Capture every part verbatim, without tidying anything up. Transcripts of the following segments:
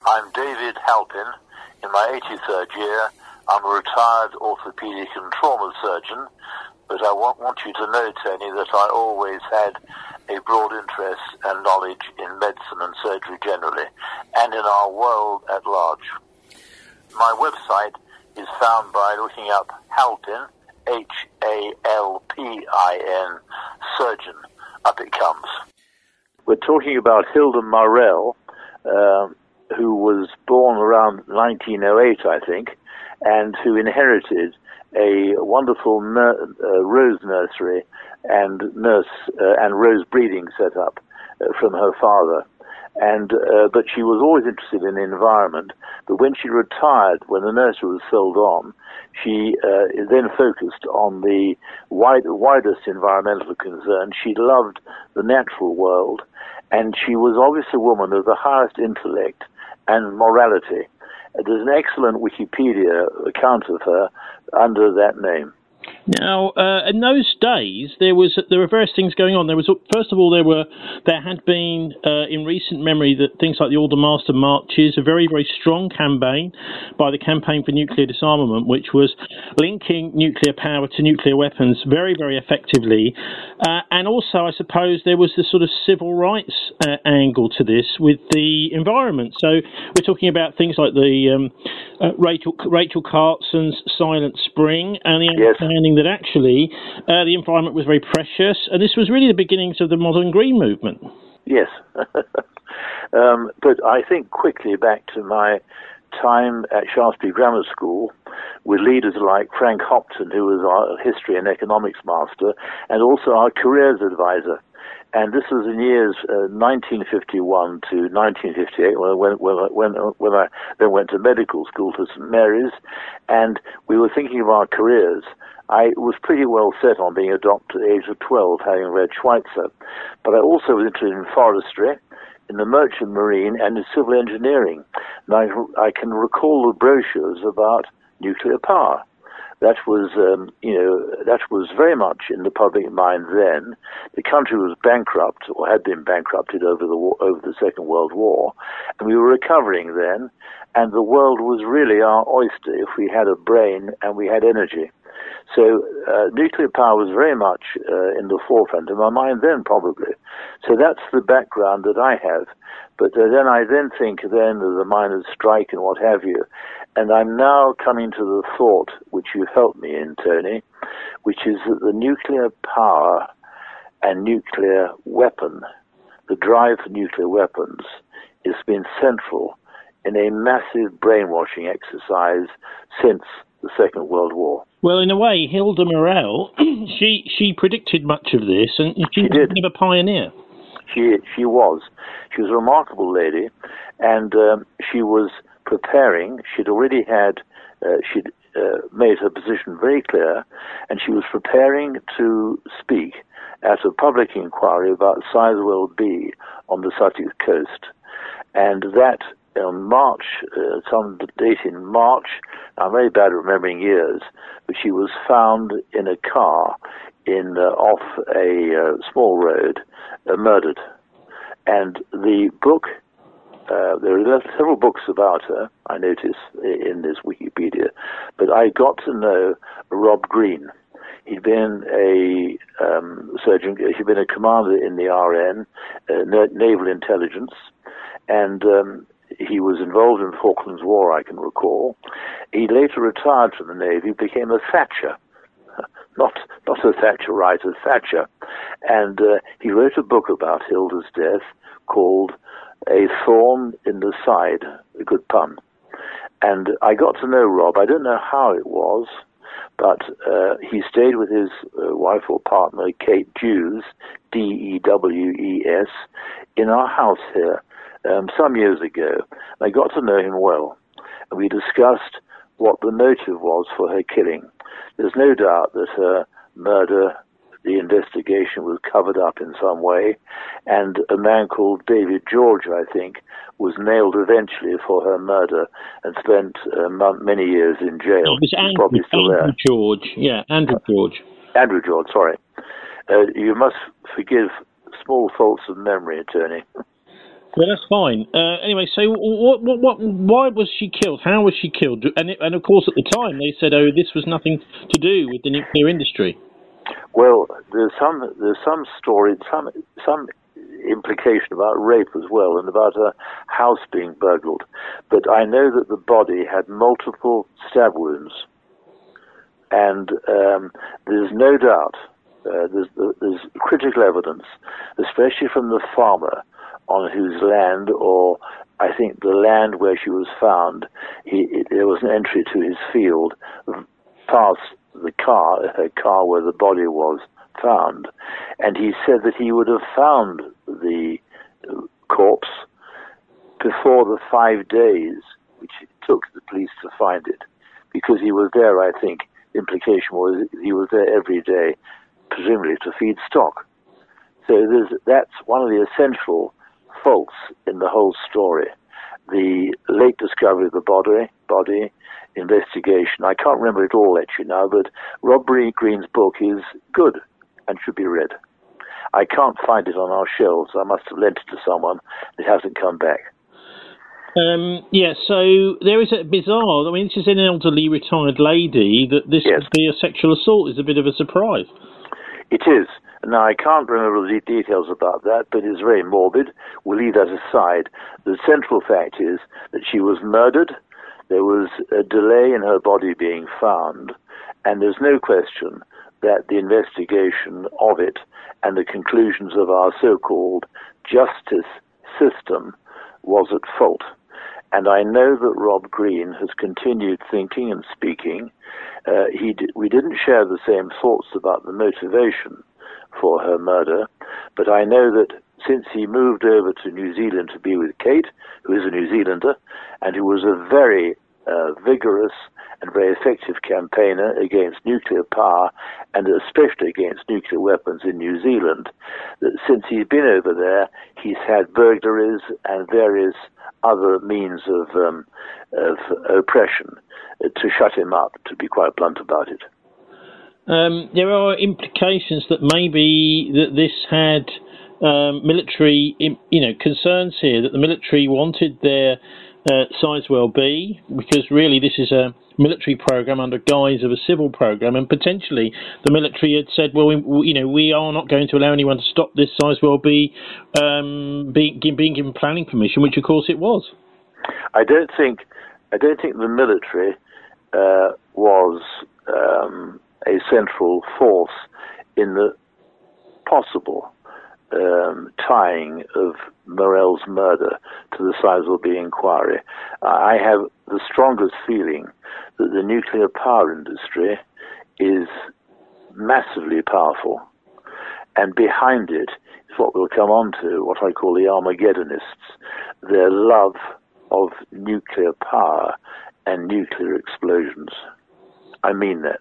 I'm David Halpin. In my eighty-third year, I'm a retired orthopedic and trauma surgeon, but I want, want you to know, Tony, that I always had a broad interest and knowledge in medicine and surgery generally, and in our world at large. My website is found by looking up Halpin, H A L P I N, surgeon. Up it comes. We're talking about Hilda Marrell, uh, who was born around nineteen oh eight, I think, and who inherited a wonderful nur- uh, rose nursery and nurse uh, and rose breeding setup uh, from her father. And uh, but she was always interested in the environment. But when she retired, when the nursery was sold on, she uh, then focused on the wide, widest environmental concerns. She loved the natural world, and she was obviously a woman of the highest intellect and morality. There's an excellent Wikipedia account of her under that name. Now, uh, in those days, there was there were various things going on. There was, first of all, there were there had been uh, in recent memory that things like the Aldermaster Marches, a very very strong campaign by the Campaign for Nuclear Disarmament, which was linking nuclear power to nuclear weapons very very effectively, uh, and also I suppose there was the sort of civil rights uh, angle to this with the environment. So we're talking about things like the um, uh, Rachel Rachel Cartson's Silent Spring and the Yes. understanding that actually uh, the environment was very precious, and this was really the beginnings of the modern green movement. Yes. um, but I think quickly back to my time at Shaftesbury Grammar School with leaders like Frank Hopton, who was our history and economics master, and also our careers advisor. And this was in years uh, nineteen fifty-one to nineteen fifty-eight, when, when, when, when I then went to medical school to Saint Mary's, and we were thinking of our careers. I was pretty well set on being a doctor at the age of twelve, having read Schweitzer. But I also was interested in forestry, in the merchant marine, and in civil engineering. And I, I can recall the brochures about nuclear power. That was, um, you know, that was very much in the public mind then. The country was bankrupt, or had been bankrupted over the war, over the Second World War, and we were recovering then. And the world was really our oyster if we had a brain and we had energy. So uh, nuclear power was very much uh, in the forefront of my mind then, probably. So that's the background that I have. But uh, then I then think then of the miners' strike and what have you. And I'm now coming to the thought, which you helped me in, Tony, which is that the nuclear power and nuclear weapon, the drive for nuclear weapons, has been central in a massive brainwashing exercise since the Second World War. Well, in a way, Hilda Marrell, she she predicted much of this, and she, she was did. a bit of a pioneer. She she was. She was a remarkable lady, and um, she was preparing. She'd already had, uh, she'd uh, made her position very clear, and she was preparing to speak at a public inquiry about Sizewell B on the Sussex coast. And that, on March, uh, some date in March, I'm very bad at remembering years, but she was found in a car in uh, off a uh, small road, uh, murdered. And the book, uh, there are several books about her, I notice, in this Wikipedia, but I got to know Rob Green. He'd been a um, surgeon, he'd been a commander in the R N, uh, Naval Intelligence, and um, he was involved in the Falklands War, I can recall. He later retired from the Navy, became a Thatcher, not not a Thatcherite, a Thatcher. And uh, he wrote a book about Hilda's death called A Thorn in the Side, a good pun. And I got to know Rob. I don't know how it was, but uh, he stayed with his uh, wife or partner, Kate Dews, D E W E S, in our house here um, some years ago. I got to know him well, and we discussed what the motive was for her killing. There's no doubt that her murder, the investigation was covered up in some way, and a man called David George, I think, was nailed eventually for her murder and spent uh, many years in jail. It was Andrew, He's probably still Andrew there. George, yeah, Andrew George. Andrew George, sorry. Uh, you must forgive small faults of memory, Attorney. Well, that's fine. Uh, anyway, so what, what, what, why was she killed? How was she killed? And, it, and of course, at the time, they said, "Oh, this was nothing to do with the nuclear industry." Well, there's some there's some story, some some implication about rape as well, and about a house being burgled. But I know that the body had multiple stab wounds, and um, there's no doubt uh, there's there's critical evidence, especially from the farmer on whose land, or I think the land where she was found, he, it, there was an entry to his field past the car, her car where the body was found, and he said that he would have found the corpse before the five days which it took the police to find it, because he was there. I think the implication was he was there every day, presumably to feed stock. So there's, that's one of the essential faults in the whole story. The late discovery of the body, body investigation. I can't remember it all actually now, but Rob Green's book is good and should be read. I can't find it on our shelves. I must have lent it to someone. It hasn't come back. Um, yeah, so there is a bizarre, I mean, this is an elderly retired lady, that this Yes. could be a sexual assault is a bit of a surprise. It is. Now, I can't remember the details about that, but it's very morbid. We'll leave that aside. The central fact is that she was murdered. There was a delay in her body being found, and there's no question that the investigation of it and the conclusions of our so-called justice system was at fault. And I know that Rob Green has continued thinking and speaking. Uh, he d- we didn't share the same thoughts about the motivation for her murder, but I know that since he moved over to New Zealand to be with Kate, who is a New Zealander, and who was a very uh, vigorous and very effective campaigner against nuclear power, and especially against nuclear weapons in New Zealand, that since he's been over there, he's had burglaries and various other means of, um, of oppression uh, to shut him up, to be quite blunt about it. Um, there are implications that maybe that this had um, military, you know, concerns here, that the military wanted their uh, Sizewell B, because really this is a military program under guise of a civil program, and potentially the military had said, well, we, you know, we are not going to allow anyone to stop this Sizewell B um, being, being given planning permission, which of course it was. I don't think, I don't think the military uh, was um, a central force in the possible um, tying of Morell's murder to the Sizewell B inquiry. I have the strongest feeling that the nuclear power industry is massively powerful, and behind it is what we'll come on to, what I call the Armageddonists, their love of nuclear power and nuclear explosions. I mean that.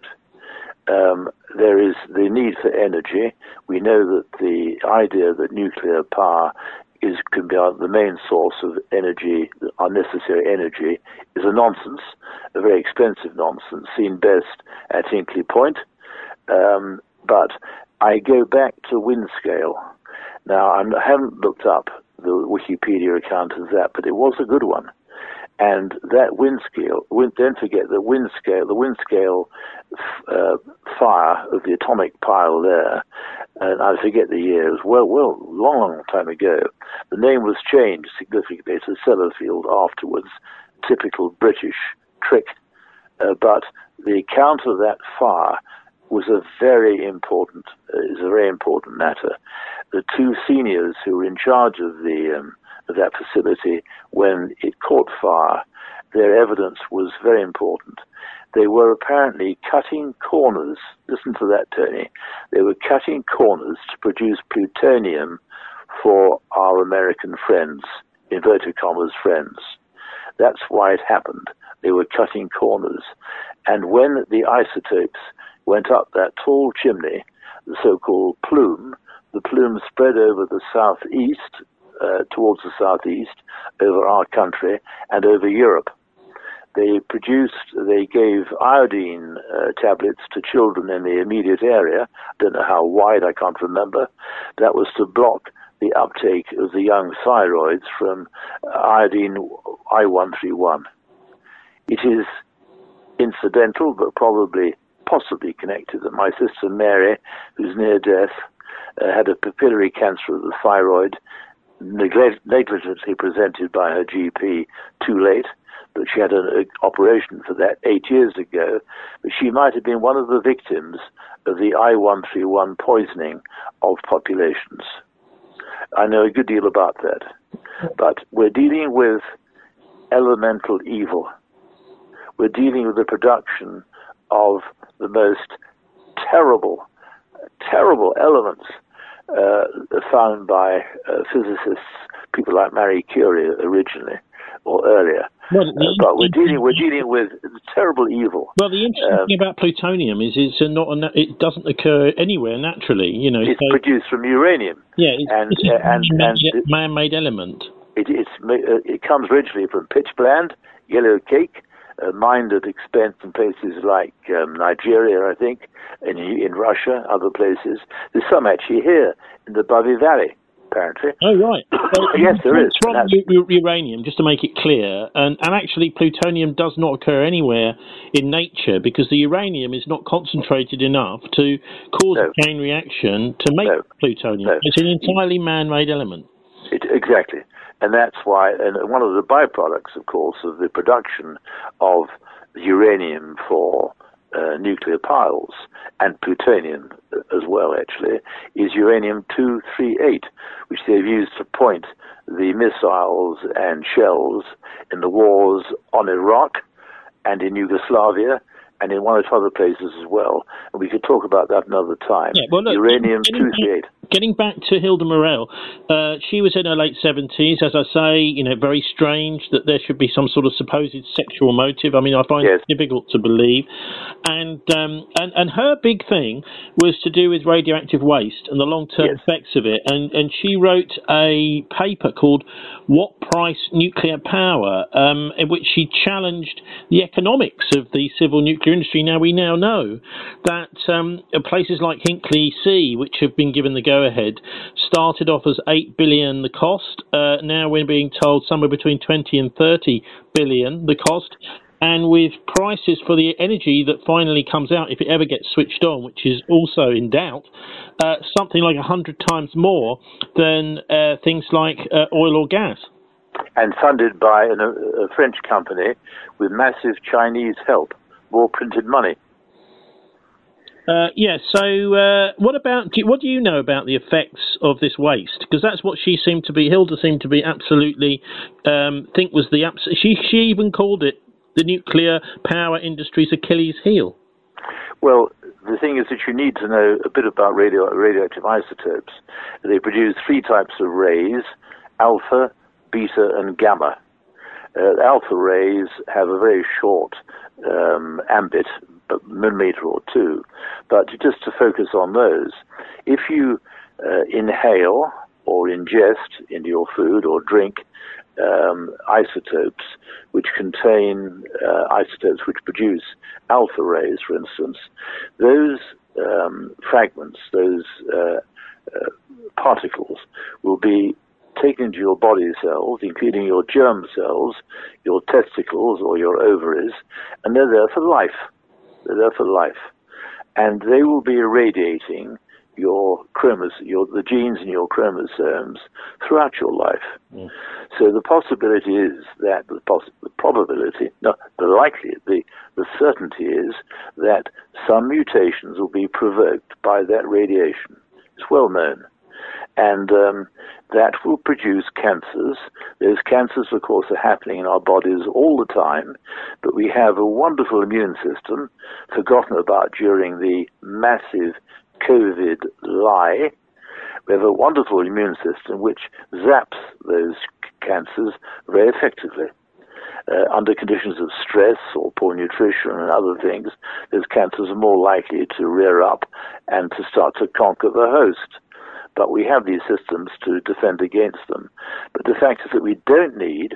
Um, there is the need for energy. We know that the idea that nuclear power is can be the main source of energy, unnecessary energy, is a nonsense, a very expensive nonsense, seen best at Hinkley Point. Um, but I go back to Windscale. Now, I haven't looked up the Wikipedia account of that, but it was a good one. And that Windscale, don't forget that Windscale, the Windscale uh, fire of the atomic pile there, and I forget the year, it was well, well, long, long time ago. The name was changed significantly to Sellafield afterwards, typical British trick. Uh, but the account of that fire was a very important, uh, is a very important matter. The two seniors who were in charge of the um, of that facility when it caught fire, their evidence was very important. They were apparently cutting corners, listen to that, Tony, they were cutting corners to produce plutonium for our American friends, inverted commas friends. That's why it happened. They were cutting corners. And when the isotopes went up that tall chimney, the so-called plume, the plume spread over the southeast, Uh, towards the southeast, over our country, and over Europe. They produced, they gave iodine uh, tablets to children in the immediate area. I don't know how wide, I can't remember. That was to block the uptake of the young thyroids from iodine I one thirty-one. It is incidental, but probably possibly connected, that my sister Mary, who's near death, uh, had a papillary cancer of the thyroid, neglect- negligently presented by her G P too late, but she had an, an operation for that eight years ago. But she might have been one of the victims of the I one thirty-one poisoning of populations. I know a good deal about that. But we're dealing with elemental evil. We're dealing with the production of the most terrible, terrible elements uh, found by uh, physicists, people like Marie Curie originally or earlier. Well, uh, but we're dealing we're dealing with terrible evil. Well, the interesting um, thing about plutonium is it's a not a, it doesn't occur anywhere naturally. You know, it's so, produced from uranium, yeah, it's, and it's uh, and, man, and man-made element. It it's, it comes originally from pitchblende, yellow cake, uh, mined at expense in places like um, Nigeria, I think, in in Russia, other places. There's some actually here in the Bubby Valley, apparently. Oh, right. So yes, there is. From u- uranium, just to make it clear, and, and actually plutonium does not occur anywhere in nature because the uranium is not concentrated enough to cause no. a chain reaction to make no. plutonium. No. It's an entirely man-made element. It, exactly. And that's why, and one of the byproducts, of course, of the production of uranium for uh, nuclear piles, and plutonium as well, actually, is uranium two thirty-eight, which they've used to point the missiles and shells in the wars on Iraq and in Yugoslavia and in one or two other places as well. And we could talk about that another time. Yeah, well, look, uranium two thirty-eight. Getting back to Hilda Morell, uh, she was in her late seventies. As I say, you know, very strange that there should be some sort of supposed sexual motive. I mean, I find yes. it difficult to believe. And, um, and and her big thing was to do with radioactive waste and the long-term yes. effects of it. And, and she wrote a paper called What Price Nuclear Power, um, in which she challenged the economics of the civil nuclear industry. Now, we now know that um, places like Hinkley C, which have been given the go-ahead, started off as eight billion dollars the cost. Uh, now we're being told somewhere between twenty and thirty billion dollars the cost. And with prices for the energy that finally comes out, if it ever gets switched on, which is also in doubt, uh, something like one hundred times more than uh, things like uh, oil or gas. And funded by an, a French company with massive Chinese help, more printed money. Uh, yeah, so uh, what about, do, what do you know about the effects of this waste? Because that's what she seemed to be, Hilda seemed to be absolutely, um, think was the, abs- she, she even called it the nuclear power industry's Achilles heel. Well, the thing is that you need to know a bit about radio, radioactive isotopes. They produce three types of rays, alpha, beta, and gamma. Uh, alpha rays have a very short um, ambit, a millimeter or two. But just to focus on those, if you uh, inhale or ingest into your food or drink um, isotopes which contain uh, isotopes which produce alpha rays, for instance, those um, fragments, those uh, uh, particles will be taken into your body cells, including your germ cells, your testicles or your ovaries, and they're there for life. They're there for life. And they will be irradiating your chromosomes, your, the genes in your chromosomes throughout your life. Mm. So the possibility is that, the, poss- the probability, no, the likely, the, the certainty is that some mutations will be provoked by that radiation. It's well known. And um, that will produce cancers. Those cancers, of course, are happening in our bodies all the time, but we have a wonderful immune system, forgotten about during the massive COVID lie. We have a wonderful immune system which zaps those cancers very effectively. Uh, under conditions of stress or poor nutrition and other things, those cancers are more likely to rear up and to start to conquer the host. But we have these systems to defend against them. But the fact is that we don't need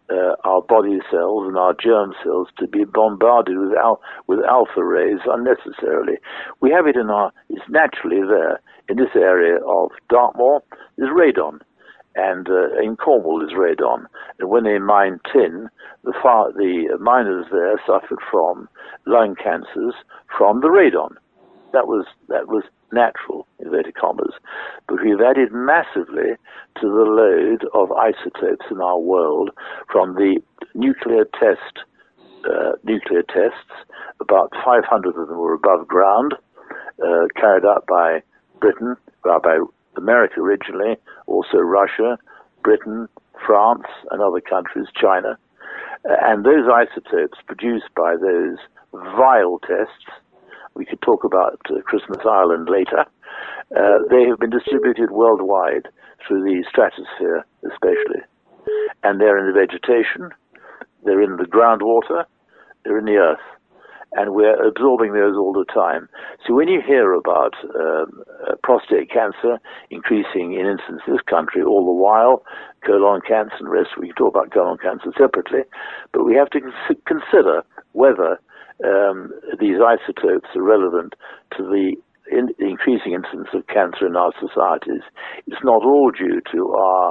uh, our body cells and our germ cells to be bombarded with, al- with alpha rays unnecessarily. We have it in our, it's naturally there. In this area of Dartmoor, there's radon. And uh, in Cornwall is radon. And when they mined tin, the, far, the miners there suffered from lung cancers from the radon. That was that was natural, inverted commas. But we've added massively to the load of isotopes in our world from the nuclear test, uh, nuclear tests. About five hundred of them were above ground, uh, carried out by Britain, well, by America originally, also Russia, Britain, France, and other countries, China. Uh, and those isotopes produced by those vile tests, we could talk about uh, Christmas Island later, uh, they have been distributed worldwide through the stratosphere especially. And they're in the vegetation, they're in the groundwater, they're in the earth. And we're absorbing those all the time. So when you hear about um, uh, prostate cancer increasing in incidence in this country all the while, colon cancer and rest, we can talk about colon cancer separately, but we have to cons- consider whether um, these isotopes are relevant to the in- increasing incidence of cancer in our societies. It's not all due to our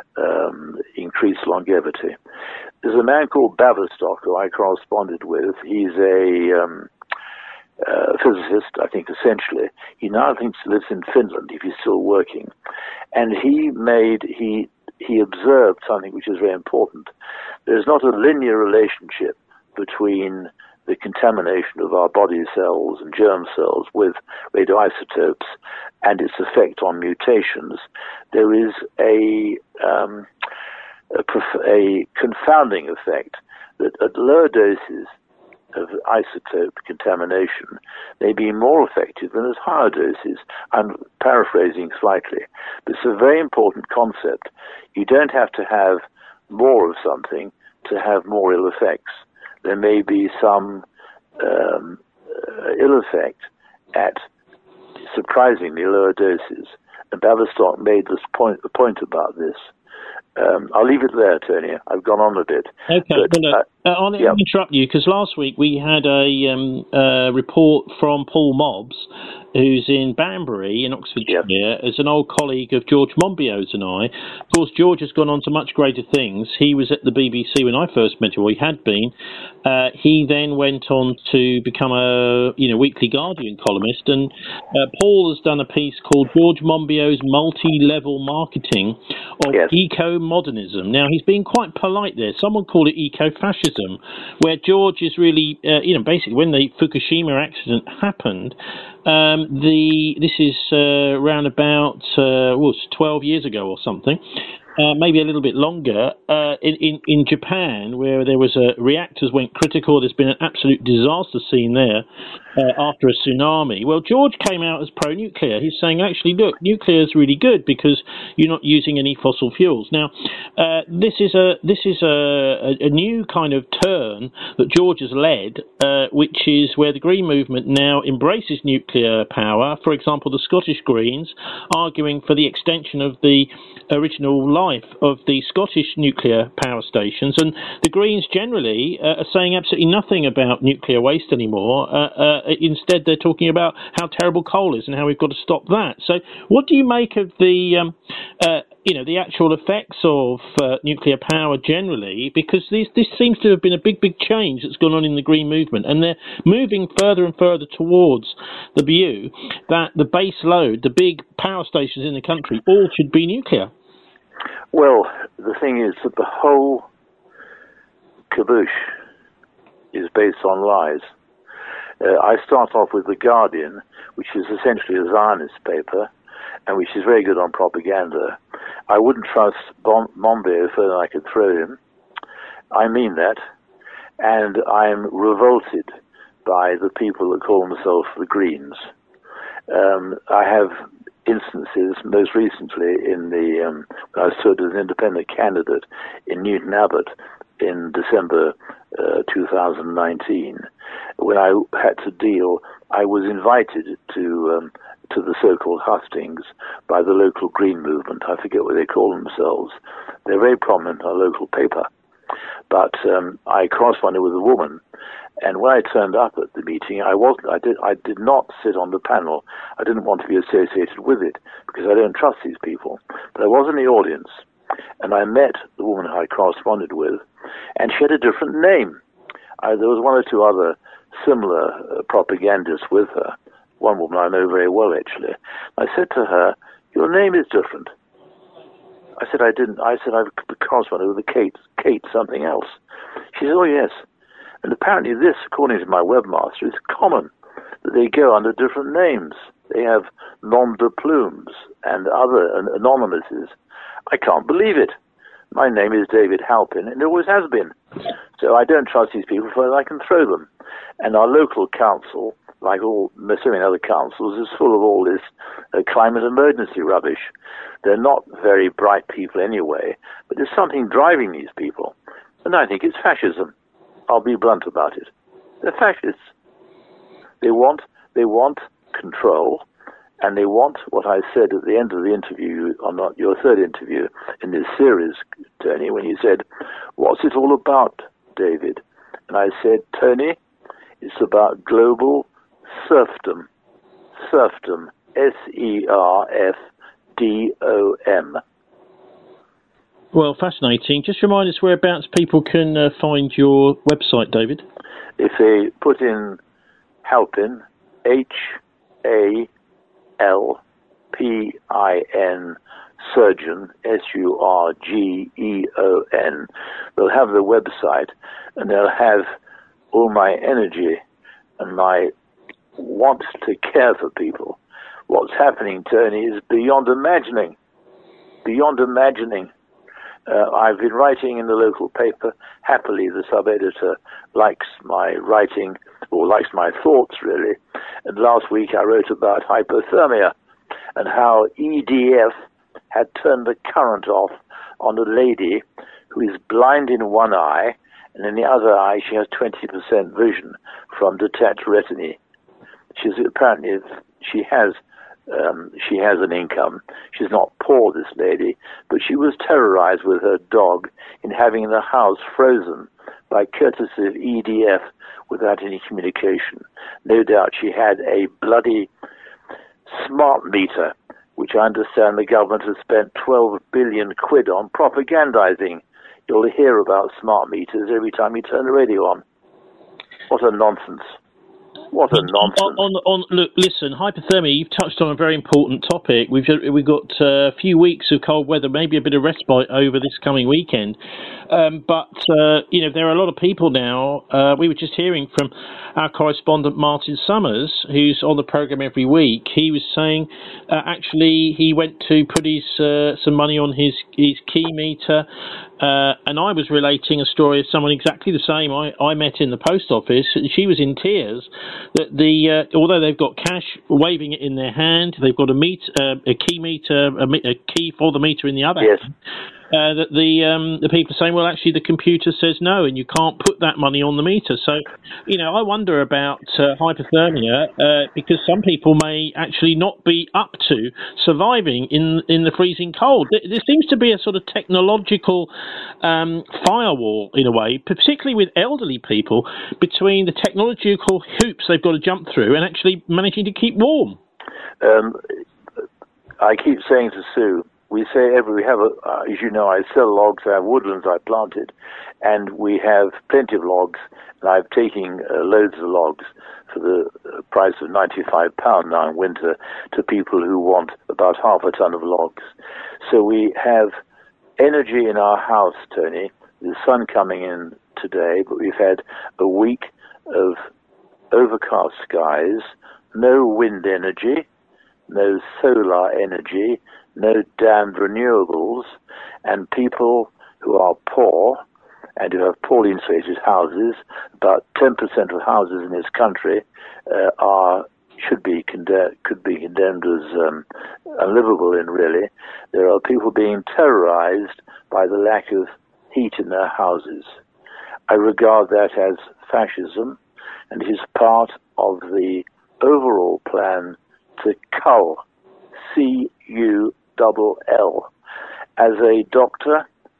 um, increased longevity. There's a man called Baverstock who I corresponded with. He's a um, uh, physicist, I think, essentially. He now thinks he lives in Finland, if he's still working. And he made, he, he observed something which is very important. There's not a linear relationship between the contamination of our body cells and germ cells with radioisotopes and its effect on mutations. There is a... Um, A, prof- a confounding effect that at lower doses of isotope contamination may be more effective than at higher doses. I'm paraphrasing slightly, but it's a very important concept. You don't have to have more of something to have more ill effects. There may be some um, uh, ill effect at surprisingly lower doses. And Baverstock made this point, a point about this. Um, I'll leave it there, Tony. I've gone on a bit. Okay, but, well, uh, uh, I'll yeah. interrupt you because last week we had a um, uh, report from Paul Mobbs, who's in Banbury in Oxfordshire, yep. as an old colleague of George Monbiot's and I. Of course, George has gone on to much greater things. He was at the B B C when I first met him, or he had been. Uh, he then went on to become a you know Weekly Guardian columnist, and uh, Paul has done a piece called George Monbiot's Multi-Level Marketing of yes. Eco-Modernism. Now, he's been quite polite there. Someone called it eco-fascism, where George is really, uh, you know, basically when the Fukushima accident happened, um, the this is uh, around about uh, was twelve years ago or something. Uh, maybe a little bit longer, uh, in, in, in Japan, where there was a reactors went critical. There's been an absolute disaster scene there uh, after a tsunami. Well, George came out as pro-nuclear. He's saying, actually, look, nuclear is really good because you're not using any fossil fuels. Now, uh, this is a this is a, a, a new kind of turn that George has led, uh, which is where the Green movement now embraces nuclear power. For example, the Scottish Greens arguing for the extension of the original life of the Scottish nuclear power stations, and the Greens generally uh, are saying absolutely nothing about nuclear waste anymore. Uh, uh, instead, they're talking about how terrible coal is and how we've got to stop that. So, what do you make of the, um, uh, you know, the actual effects of uh, nuclear power generally? Because this this seems to have been a big, big change that's gone on in the Green movement, and they're moving further and further towards the view that the base load, the big power stations in the country, all should be nuclear. Well, the thing is that the whole caboose is based on lies. Uh, I start off with The Guardian, which is essentially a Zionist paper, and which is very good on propaganda. I wouldn't trust Bon- Monbiot further than I could throw him. I mean that. And I'm revolted by the people that call themselves the Greens. Um, I have instances, most recently in the, um, when I stood as an independent candidate in Newton Abbot in December uh, two thousand nineteen, when I had to deal, I was invited to um, to the so-called hustings by the local Green movement. I forget what they call themselves. They're very prominent in our local paper. But um, I corresponded with a woman, and when I turned up at the meeting, I wasn't. I did. I did not sit on the panel. I didn't want to be associated with it because I don't trust these people. But I was in the audience, and I met the woman I corresponded with, and she had a different name. I, there was one or two other similar uh, propagandists with her. One woman I know very well, actually. I said to her, "Your name is different." I said, I didn't. I said, I've corresponded with a Kate, Kate something else. She said, oh, yes. And apparently this, according to my webmaster, is common, that they go under different names. They have nom de plumes and other anonymouses. I can't believe it. My name is David Halpin, and it always has been. So I don't trust these people, for I can throw them. And our local council, like all so many other councils, is full of all this uh, climate emergency rubbish. They're not very bright people anyway, but there's something driving these people. And I think it's fascism. I'll be blunt about it. They're fascists. They want, they want control, and they want what I said at the end of the interview, or not your third interview in this series, Tony, when you said, what's it all about, David? And I said, Tony, it's about global serfdom. Serfdom. S E R F D O M. Well, fascinating. Just remind us whereabouts people can uh, find your website, David. If they put in Halpin, H A L P I N, surgeon, S U R G E O N, they'll have the website, and they'll have all my energy and my want to care for people. What's happening, Tony, is beyond imagining. Beyond imagining. Uh, I've been writing in the local paper. Happily, the sub-editor likes my writing, or likes my thoughts, really. And last week I wrote about hypothermia and how E D F had turned the current off on a lady who is blind in one eye, and in the other eye she has twenty percent vision from detached retinae. She's apparently, she has Um, she has an income. She's not poor, this lady, but she was terrorized with her dog in having the house frozen by courtesy of E D F without any communication. No doubt she had a bloody smart meter, which I understand the government has spent twelve billion quid on propagandizing. You'll hear about smart meters every time you turn the radio on. What a nonsense. What a nonsense. On, on, on, look, listen, hypothermia, you've touched on a very important topic. We've we've got uh, a few weeks of cold weather, maybe a bit of respite over this coming weekend. Um, but, uh, you know, there are a lot of people now. Uh, we were just hearing from our correspondent, Martin Summers, who's on the programme every week. He was saying, uh, actually, he went to put his uh, some money on his, his key meter. Uh, and I was relating a story of someone exactly the same I, I met in the post office. She was in tears that the uh, although they've got cash, waving it in their hand, they've got a meet uh, a key meter, a, a key for the meter in the other yes. hand. Uh, that the um, the people are saying, well, actually, the computer says no, and you can't put that money on the meter. So, you know, I wonder about uh, hypothermia uh, because some people may actually not be up to surviving in in the freezing cold. There, there seems to be a sort of technological um, firewall in a way, particularly with elderly people, between the technological hoops they've got to jump through and actually managing to keep warm. Um, I keep saying to Sue, we say every, we have, a, uh, as you know, I sell logs, I have woodlands I planted, and we have plenty of logs, and I'm taking uh, loads of logs for the price of ninety-five pounds now in winter to people who want about half a ton of logs. So we have energy in our house, Tony. There's sun coming in today, but we've had a week of overcast skies, no wind energy, no solar energy, no damned renewables, and people who are poor and who have poorly insulated houses, about ten percent of houses in this country uh, are should be condemned, could be condemned as um, unlivable in really. There are people being terrorized by the lack of heat in their houses. I regard that as fascism, and it is part of the overall plan to cull, C U L L. As a doctor,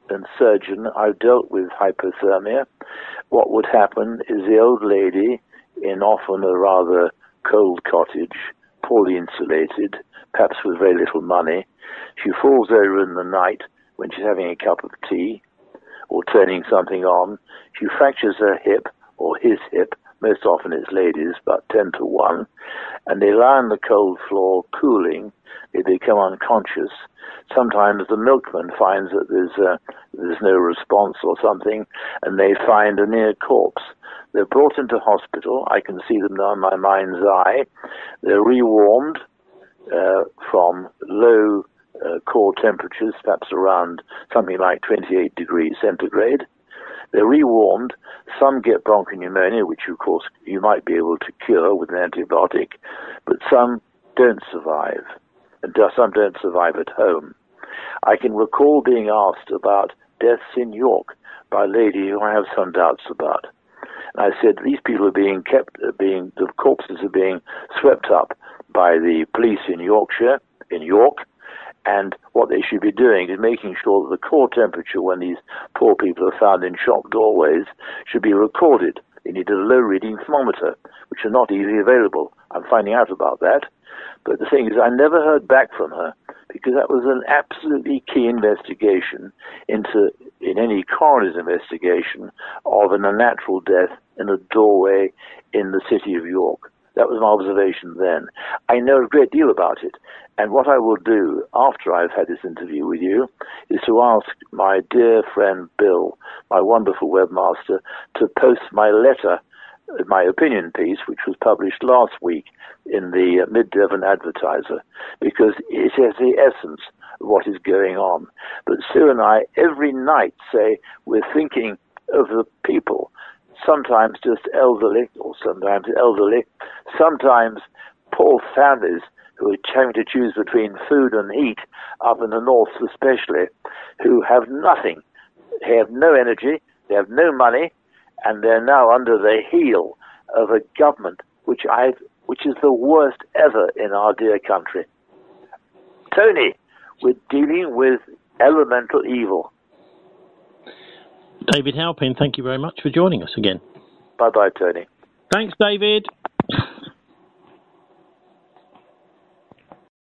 and surgeon, I've dealt with hypothermia. What would happen is the old lady, in often a rather cold cottage, poorly insulated, perhaps with very little money, she falls over in the night when she's having a cup of tea or turning something on. She fractures her hip or his hip. Most often it's ladies, about ten to one, and they lie on the cold floor cooling. They become unconscious. Sometimes the milkman finds that there's uh, there's no response or something, and they find a near corpse. They're brought into hospital. I can see them now in my mind's eye. They're rewarmed uh, from low uh, core temperatures, perhaps around something like twenty-eight degrees centigrade. They're rewarmed. Some get bronchopneumonia, which of course you might be able to cure with an antibiotic, but some don't survive, and some don't survive at home. I can recall being asked about deaths in York by a lady who I have some doubts about. And I said, these people are being kept, are being, the corpses are being swept up by the police in Yorkshire, in York, and what they should be doing is making sure that the core temperature when these poor people are found in shop doorways should be recorded. They need a low-reading thermometer, which are not easily available. I'm finding out about that. But the thing is, I never heard back from her, because that was an absolutely key investigation into, in any coroner's investigation, of an unnatural death in a doorway in the city of York. That was my observation then. I know a great deal about it. And what I will do after I've had this interview with you is to ask my dear friend Bill, my wonderful webmaster, to post my letter, my opinion piece, which was published last week in the Mid Devon Advertiser, because it has the essence of what is going on. But Sue and I, every night, say we're thinking of the people, sometimes just elderly, or sometimes elderly, sometimes poor families who are having to choose between food and heat, up in the north especially, who have nothing. They have no energy, they have no money, and they're now under the heel of a government which I, which is the worst ever in our dear country. Tony, we're dealing with elemental evil. David Halpin, thank you very much for joining us again. Bye-bye, Tony. Thanks, David.